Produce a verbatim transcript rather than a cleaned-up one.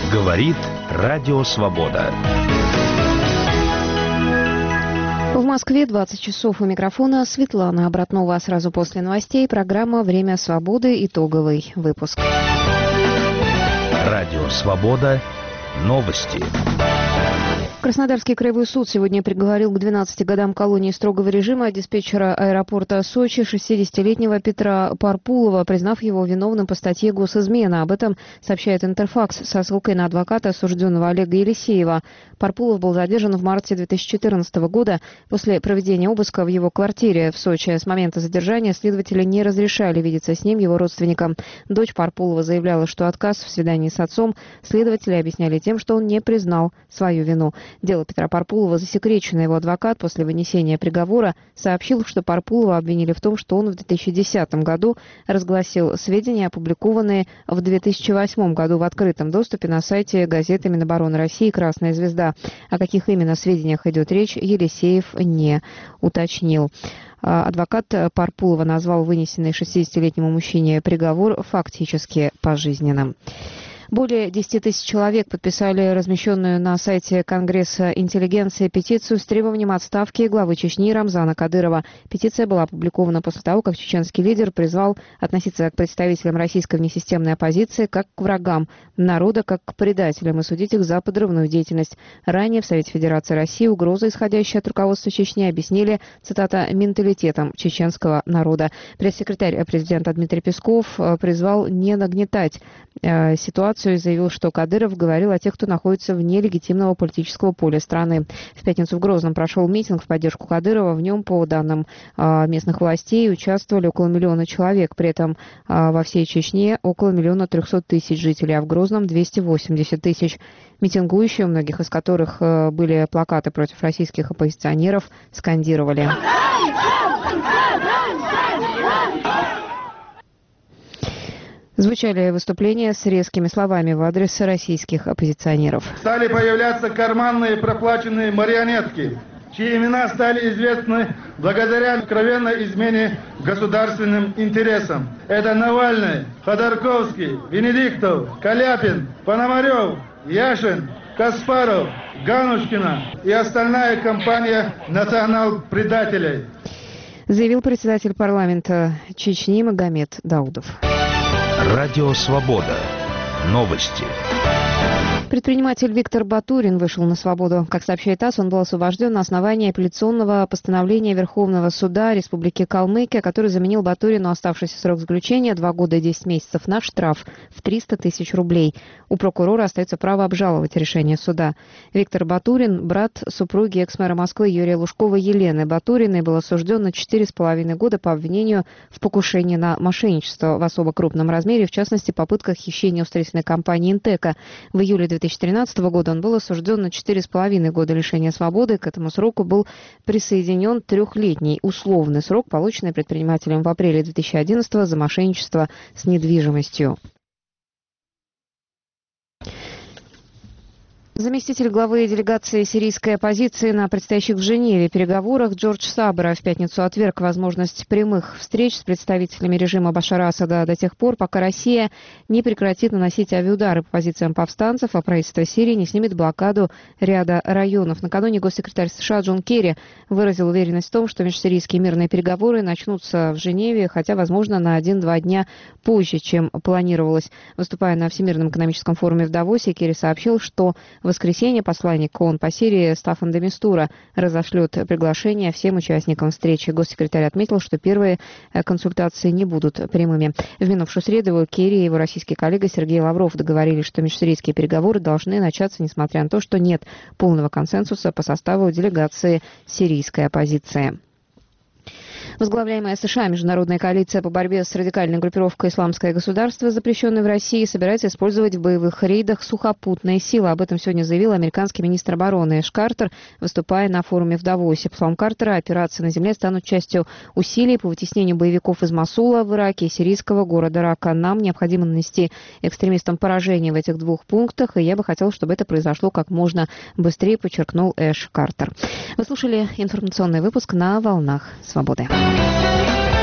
Говорит Радио Свобода. В Москве двадцать часов. У микрофона Светлана Обратнова. Сразу после новостей программа «Время свободы». Итоговый выпуск. Радио Свобода. Новости. Краснодарский краевой суд сегодня приговорил к двенадцати годам колонии строгого режима диспетчера аэропорта Сочи шестидесятилетнего Петра Парпулова, признав его виновным по статье «Госизмена». Об этом сообщает Интерфакс со ссылкой на адвоката осужденного Олега Елисеева. Парпулов был задержан в марте две тысячи четырнадцатого года после проведения обыска в его квартире в Сочи. С момента задержания следователи не разрешали видеться с ним его родственникам. Дочь Парпулова заявляла, что отказ в свидании с отцом следователи объясняли тем, что он не признал свою вину. Дело Петра Парпулова засекречено. Его адвокат после вынесения приговора сообщил, что Парпулова обвинили в том, что он в две тысячи десятом году разгласил сведения, опубликованные в две тысячи восьмом году в открытом доступе на сайте газеты Минобороны России «Красная звезда». О каких именно сведениях идет речь, Елисеев не уточнил. Адвокат Парпулова назвал вынесенный шестидесятилетнему мужчине приговор фактически пожизненным. Более десяти тысяч человек подписали размещенную на сайте Конгресса интеллигенции петицию с требованием отставки главы Чечни Рамзана Кадырова. Петиция была опубликована после того, как чеченский лидер призвал относиться к представителям российской внесистемной оппозиции как к врагам народа, как к предателям и судить их за подрывную деятельность. Ранее в Совете Федерации России угрозы, исходящие от руководства Чечни, объяснили, цитата, «менталитетом чеченского народа». Пресс-секретарь президента Дмитрий Песков призвал не нагнетать э, ситуацию и заявил, что Кадыров говорил о тех, кто находится вне легитимного политического поля страны. В пятницу в Грозном прошел митинг в поддержку Кадырова. В нем, по данным э, местных властей, участвовали около миллиона человек. При этом э, во всей Чечне около миллиона трехсот тысяч жителей, а в Грозном двести восемьдесят тысяч. Митингующие, у многих из которых э, были плакаты против российских оппозиционеров, скандировали. Звучали выступления с резкими словами в адрес российских оппозиционеров. Стали появляться карманные проплаченные марионетки, чьи имена стали известны благодаря откровенной измене государственным интересам. Это Навальный, Ходорковский, Венедиктов, Каляпин, Пономарев, Яшин, Каспаров, Ганушкина и остальная компания национал-предателей, заявил председатель парламента Чечни Магомед Даудов. Радио Свобода. Новости. Предприниматель Виктор Батурин вышел на свободу. Как сообщает ТАСС, он был освобожден на основании апелляционного постановления Верховного суда Республики Калмыкия, который заменил Батурину оставшийся срок заключения два года и десять месяцев на штраф в триста тысяч рублей. У прокурора остается право обжаловать решение суда. Виктор Батурин – брат супруги экс-мэра Москвы Юрия Лужкова Елены Батуриной, был осужден на четыре с половиной года по обвинению в покушении на мошенничество в особо крупном размере, в частности, попытках хищения у строительной компании «Интека». В июле две тысячи тринадцатого года он был осужден на четыре с половиной года лишения свободы. К этому сроку был присоединен трехлетний условный срок, полученный предпринимателем в апреле две тысячи одиннадцатого за мошенничество с недвижимостью. Заместитель главы делегации сирийской оппозиции на предстоящих в Женеве переговорах Джордж Сабра в пятницу отверг возможность прямых встреч с представителями режима Башара Асада до тех пор, пока Россия не прекратит наносить авиаудары по позициям повстанцев, а правительство Сирии не снимет блокаду ряда районов. Накануне госсекретарь США Джон Керри выразил уверенность в том, что межсирийские мирные переговоры начнутся в Женеве, хотя, возможно, на один-два дня позже, чем планировалось. Выступая на Всемирном экономическом форуме в Давосе, Керри сообщил, что в воскресенье посланник ООН по Сирии Стаффан де Мистура разошлет приглашение всем участникам встречи. Госсекретарь отметил, что первые консультации не будут прямыми. В минувшую среду Керри и его российский коллега Сергей Лавров договорились, что межсирийские переговоры должны начаться, несмотря на то, что нет полного консенсуса по составу делегации сирийской оппозиции. Возглавляемая США Международная коалиция по борьбе с радикальной группировкой «Исламское государство», запрещенной в России, собирается использовать в боевых рейдах сухопутные силы. Об этом сегодня заявил американский министр обороны Эш Картер, выступая на форуме в Давосе. По словам Картера, операции на земле станут частью усилий по вытеснению боевиков из Мосула в Ираке и сирийского города Рака. Нам необходимо нанести экстремистам поражение в этих двух пунктах, и я бы хотел, чтобы это произошло как можно быстрее, подчеркнул Эш Картер. Вы слушали информационный выпуск на «Волнах Свободы».